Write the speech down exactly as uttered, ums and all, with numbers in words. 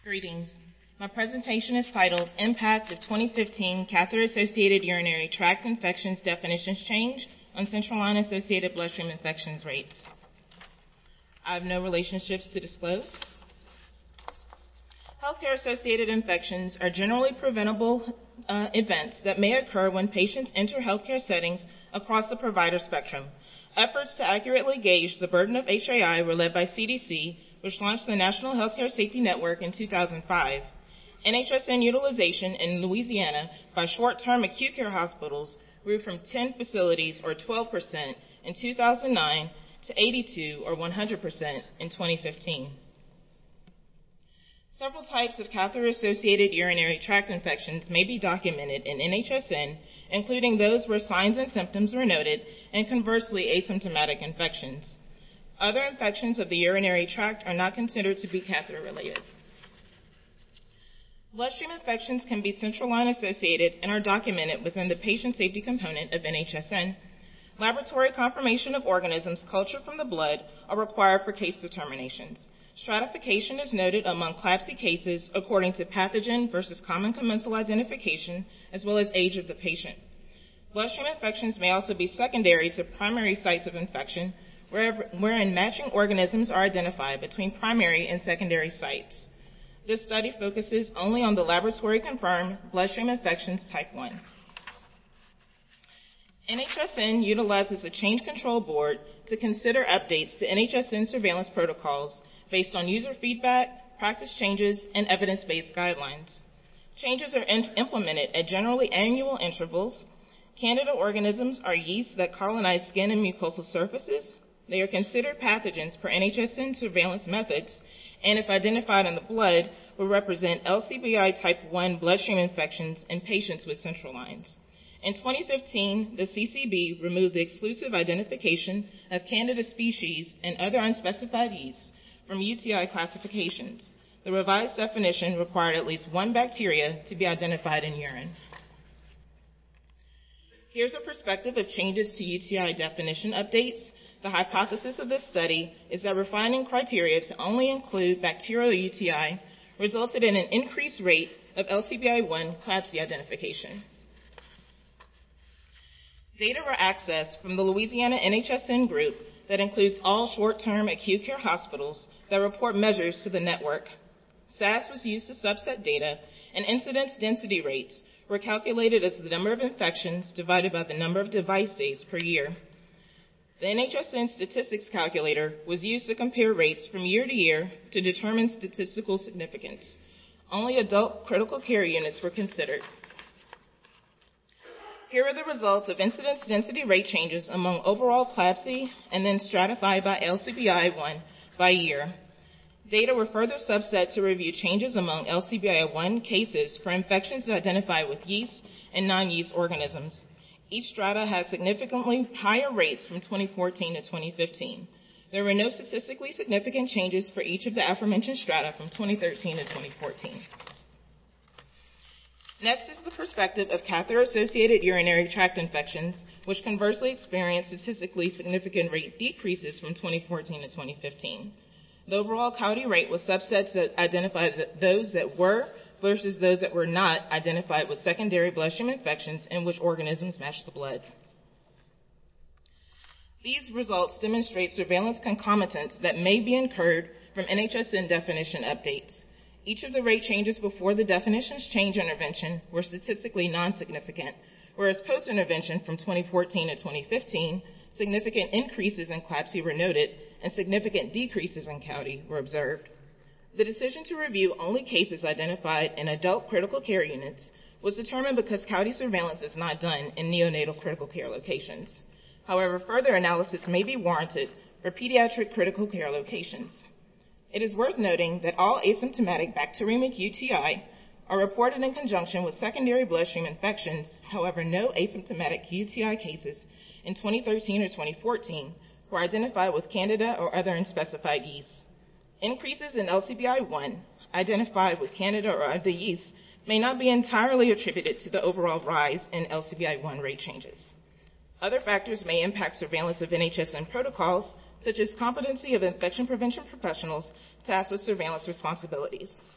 Greetings. My presentation is titled Impact of twenty fifteen Catheter-Associated Urinary Tract Infections Definitions Change on Central Line-Associated Bloodstream Infections Rates. I have no relationships to disclose. Healthcare-associated infections are generally preventable uh, events that may occur when patients enter healthcare settings across the provider spectrum. Efforts to accurately gauge the burden of H A I were led by C D C, which launched the National Healthcare Safety Network in two thousand five. N H S N utilization in Louisiana by short-term acute care hospitals grew from ten facilities, or twelve percent, in two thousand nine to eighty-two, or one hundred percent, in twenty fifteen. Several types of catheter-associated urinary tract infections may be documented in N H S N, including those where signs and symptoms were noted, and conversely asymptomatic infections. Other infections of the urinary tract are not considered to be catheter-related. Bloodstream infections can be central line associated and are documented within the patient safety component of N H S N. Laboratory confirmation of organisms cultured from the blood are required for case determinations. Stratification is noted among CLABSI cases according to pathogen versus common commensal identification, as well as age of the patient. Bloodstream infections may also be secondary to primary sites of infection, wherein matching organisms are identified between primary and secondary sites. This study focuses only on the laboratory-confirmed bloodstream infections type one. N H S N utilizes a change control board to consider updates to N H S N surveillance protocols based on user feedback, practice changes, and evidence-based guidelines. Changes are in- implemented at generally annual intervals. Candida organisms are yeasts that colonize skin and mucosal surfaces. They are considered pathogens per N H S N surveillance methods, and if identified in the blood, will represent L C B I type one bloodstream infections in patients with central lines. In twenty fifteen, the C C B removed the exclusive identification of Candida species and other unspecified yeasts from U T I classifications. The revised definition required at least one bacteria to be identified in urine. Here's a perspective of changes to U T I definition updates. The hypothesis of this study is that refining criteria to only include bacterial U T I resulted in an increased rate of L C B I one CLABSI identification. Data were accessed from the Louisiana N H S N group that includes all short-term acute care hospitals that report measures to the network. S A S was used to subset data, and incidence density rates were calculated as the number of infections divided by the number of device days per year. The N H S N statistics calculator was used to compare rates from year to year to determine statistical significance. Only adult critical care units were considered. Here are the results of incidence density rate changes among overall CLABSI and then stratified by L C B I one by year. Data were further subset to review changes among L C B I one cases for infections identified with yeast and non-yeast organisms. Each strata has significantly higher rates from twenty fourteen to twenty fifteen. There were no statistically significant changes for each of the aforementioned strata from twenty thirteen to twenty fourteen. Next is the perspective of catheter-associated urinary tract infections, which conversely experienced statistically significant rate decreases from twenty fourteen to twenty fifteen. The overall CAUTI rate was subset to identify those that were versus those that were not identified with secondary bloodstream infections in which organisms matched the blood. These results demonstrate surveillance concomitants that may be incurred from N H S N definition updates. Each of the rate changes before the definitions change intervention were statistically non-significant, whereas post-intervention from twenty fourteen to twenty fifteen, significant increases in CLABSI were noted and significant decreases in CAUTI were observed. The decision to review only cases identified in adult critical care units was determined because CAUTI surveillance is not done in neonatal critical care locations. However, further analysis may be warranted for pediatric critical care locations. It is worth noting that all asymptomatic bacteremic U T I are reported in conjunction with secondary bloodstream infections. However, no asymptomatic U T I cases in twenty thirteen or twenty fourteen were identified with Candida or other unspecified yeasts. Increases in L C B I one identified with Candida or other yeasts may not be entirely attributed to the overall rise in L C B I one rate changes. Other factors may impact surveillance of N H S N protocols, such as competency of infection prevention professionals tasked with surveillance responsibilities.